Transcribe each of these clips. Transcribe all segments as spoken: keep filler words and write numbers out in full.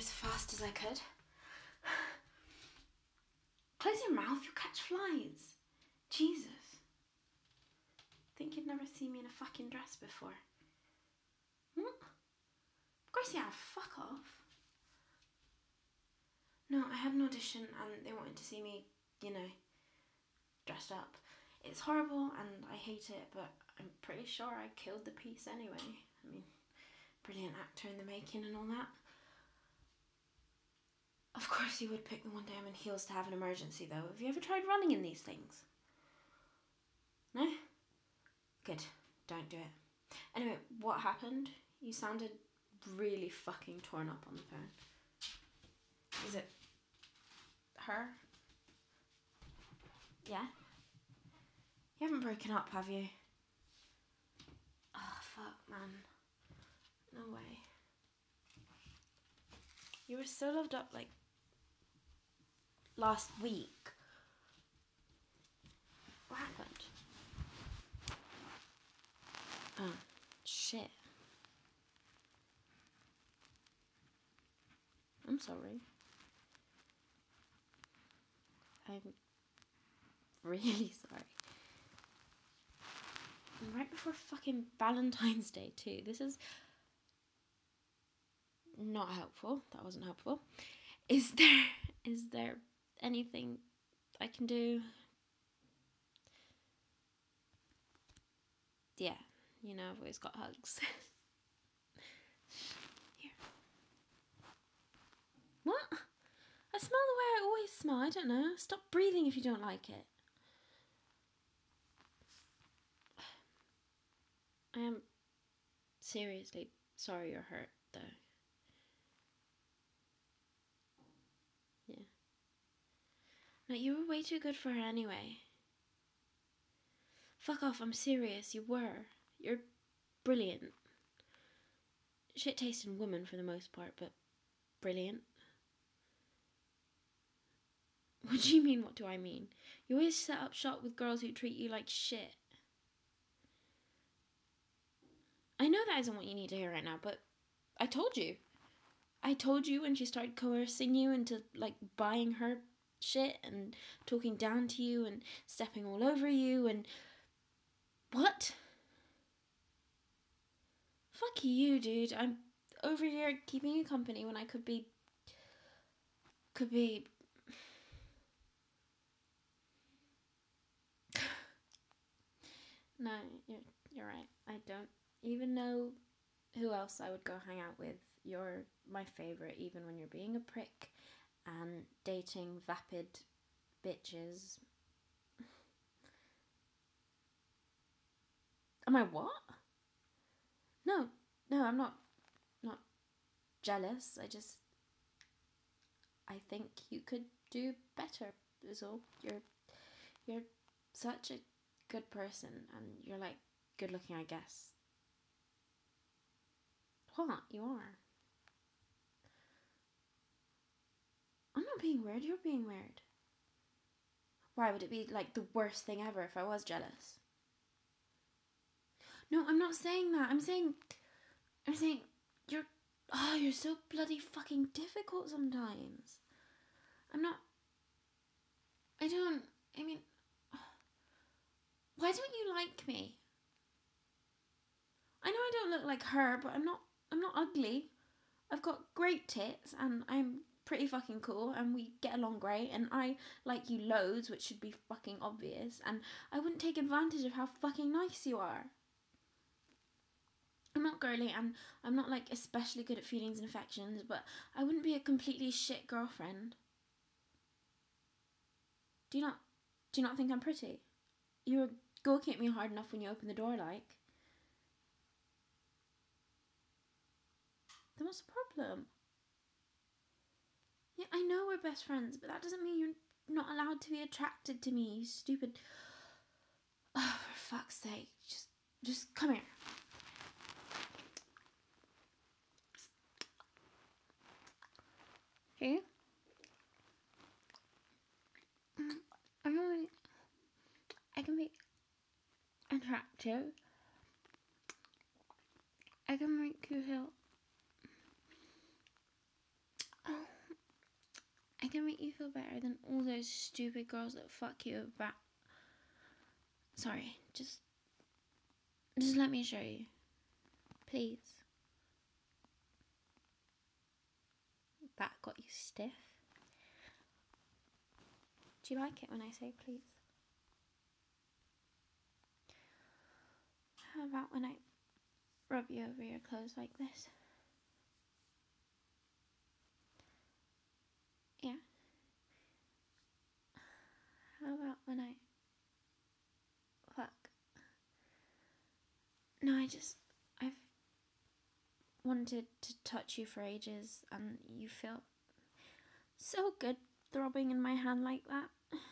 as fast as I could. Close your mouth, you'll catch flies. Jesus. Think you'd never seen me in a fucking dress before. What? Of course you have, fuck off. No, I had an audition and they wanted to see me, you know, dressed up. It's horrible and I hate it, but I'm pretty sure I killed the piece anyway. I mean, brilliant actor in the making and all that. Of course you would pick the one day I'm in heels to have an emergency though. Have you ever tried running in these things? No? Good. Don't do it. Anyway, what happened? You sounded really fucking torn up on the phone. Is it her? Yeah? You haven't broken up, have you? Oh, fuck, man. No way. You were so loved up, like, last week. What happened? Oh, shit. I'm sorry. I'm really sorry. And right before fucking Valentine's Day too. This is not helpful. That wasn't helpful. Is there is there anything I can do? Yeah, you know, I've always got hugs. Here. What? I smell the way I always smell. I don't know. Stop breathing if you don't like it. I am seriously sorry you're hurt, though. Yeah. No, you were way too good for her anyway. Fuck off, I'm serious. You were. You're brilliant. Shit-tasting woman for the most part, but brilliant. What do you mean, what do I mean? You always set up shop with girls who treat you like shit. I know that isn't what you need to hear right now, but I told you. I told you when she started coercing you into, like, buying her shit and talking down to you and stepping all over you and... What? Fuck you, dude. I'm over here keeping you company when I could be... Could be... No, you're, you're right. I don't even know who else I would go hang out with. You're my favourite, even when you're being a prick and dating vapid bitches. Am I what? No, no, I'm not, not jealous. I just, I think you could do better, is all. You're, you're such a good person, and you're, like, good looking, I guess. What? You are. I'm not being weird, you're being weird. Why would it be, like, the worst thing ever if I was jealous? No, I'm not saying that. I'm saying, I'm saying, you're, oh, you're so bloody fucking difficult sometimes. I'm not, I don't, I mean, why don't you like me? I know I don't look like her, but I'm not, I'm not ugly. I've got great tits and I'm pretty fucking cool and we get along great and I like you loads, which should be fucking obvious, and I wouldn't take advantage of how fucking nice you are. I'm not girly and I'm not, like, especially good at feelings and affections, but I wouldn't be a completely shit girlfriend. Do you not, do you not think I'm pretty? You were gawking at me hard enough when you opened the door, like. Then what's the problem? Yeah, I know we're best friends, but that doesn't mean you're not allowed to be attracted to me, you stupid... Oh, for fuck's sake. Just, just come here. Okay? I know I can be attractive. I can make you feel can make you feel better than all those stupid girls that fuck you back. Sorry, just, just let me show you, please. That got you stiff. Do you like it when I say please? How about when I rub you over your clothes like this? Yeah. How about when I fuck? No, I just, I've wanted to touch you for ages, and you feel so good throbbing in my hand like that.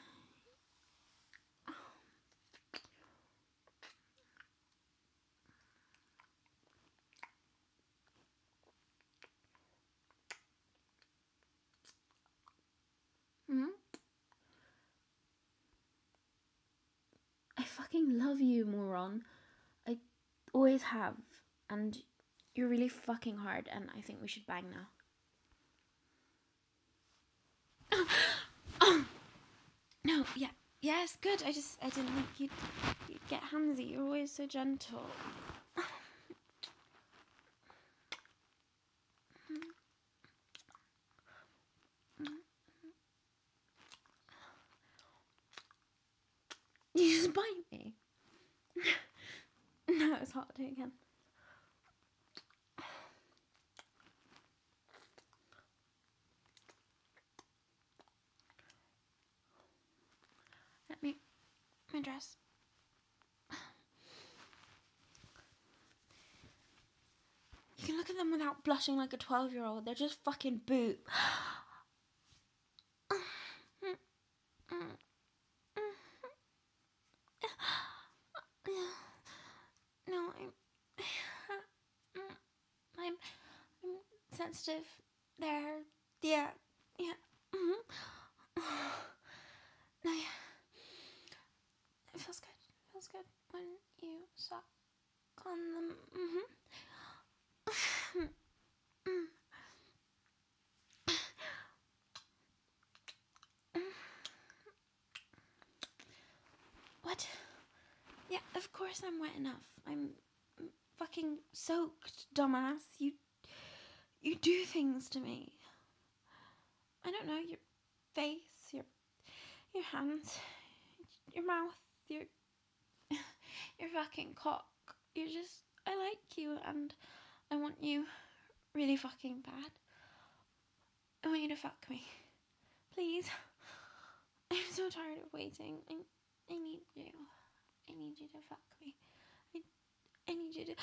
Hmm? I fucking love you, moron. I always have, and you're really fucking hard, and I think we should bang now. No, yeah, yes, good. I just, I didn't think you'd, you'd get handsy. You're always so gentle. You just bite me. No, it's hard. Do it again. Let me, my dress. You can look at them without blushing like a twelve year old. They're just fucking boot. No, I'm, I'm, I'm sensitive. There, yeah, yeah. Mm-hmm. No, yeah. It feels good. It feels good when you suck on them. Mm-hmm. What? Yeah, of course I'm wet enough. I'm fucking soaked, dumbass. You, you do things to me. I don't know, your face, your, your hands, your mouth, your, your fucking cock. You're just, I like you, and I want you really fucking bad. I want you to fuck me. Please. I'm so tired of waiting. I, I need you. I need you to fuck me. I, I need you to...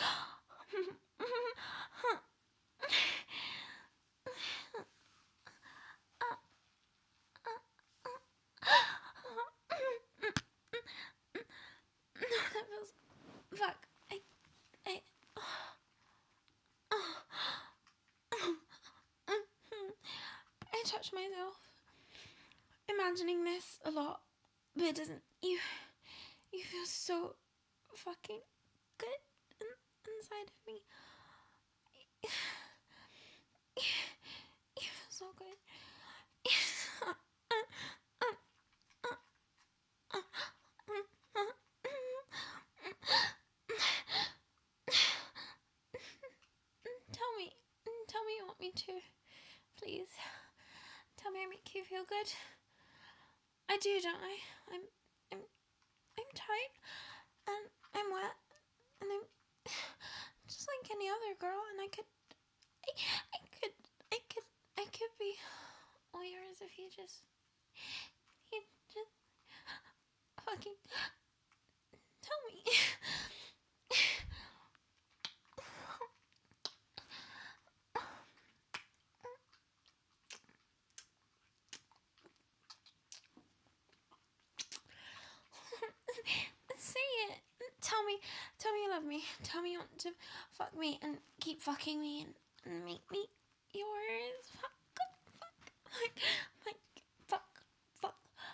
That feels... Fuck. I... I... I touch myself. Imagining this a lot. But it doesn't... You... You feel so fucking good in, inside of me. You, you feel so good. Tell me, tell me you want me to, please. Tell me I make you feel good. I do, don't I? I'm, I'm, I'm tight, and I'm wet, and I'm just like any other girl, and I could, I, I could, I could, I could be all yours if you just, you just fucking tell me. Say it. Tell me, tell me you love me. Tell me you want to fuck me and keep fucking me and, and make me yours. Fuck, fuck, like, like, fuck, fuck.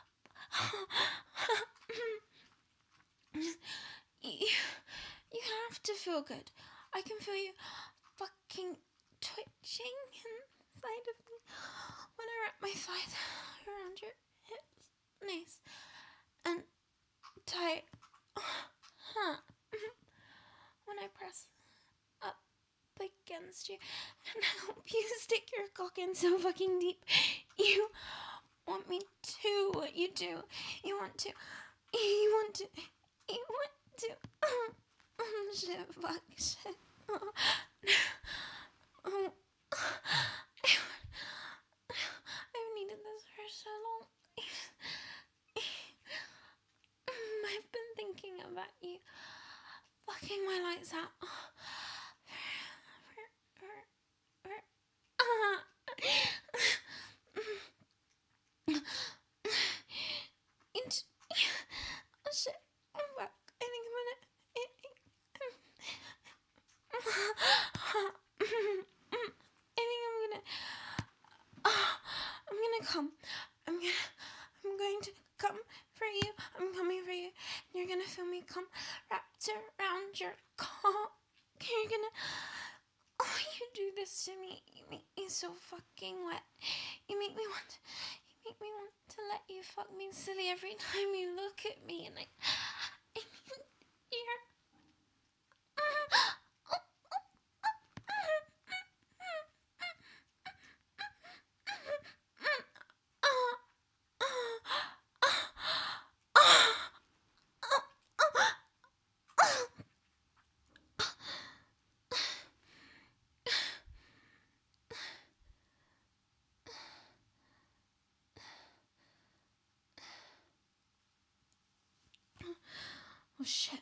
you, you have to feel good. I can feel you fucking twitching inside of me when I wrap my thighs around your hips. Nice. And tight. Huh. When I press up against you and help you stick your cock in so fucking deep. You want me to what you do. You want to. You want to. You want to. Oh, shit, fuck, shit. Oh, oh. I've needed this for so long. I've been thinking about you fucking my lights out. It's, oh shit, oh fuck, I think I'm gonna, I think I'm gonna, oh, I'm gonna come, I'm gonna, I'm going to come for you, I'm coming for you, you're gonna feel me come wrapped around your cock, you're gonna, oh, you do this to me, you make me so fucking wet, you make me want, you make me want to let you fuck me silly every time you look at me, and I, I you're, oh shit.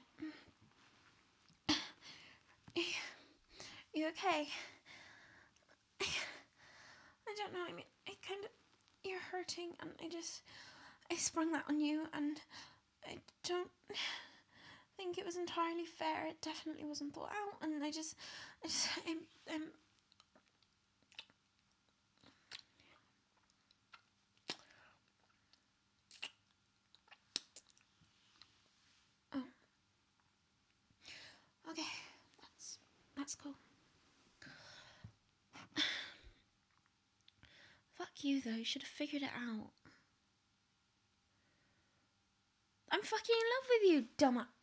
You okay? I, I don't know, I mean, I kind of, you're hurting, and I just, I sprung that on you, and I don't think it was entirely fair. It definitely wasn't thought out, and I just, I just, I'm, I'm, oh, okay, that's, that's cool. Fuck you, though, you should have figured it out. I'm fucking in love with you, dumbass.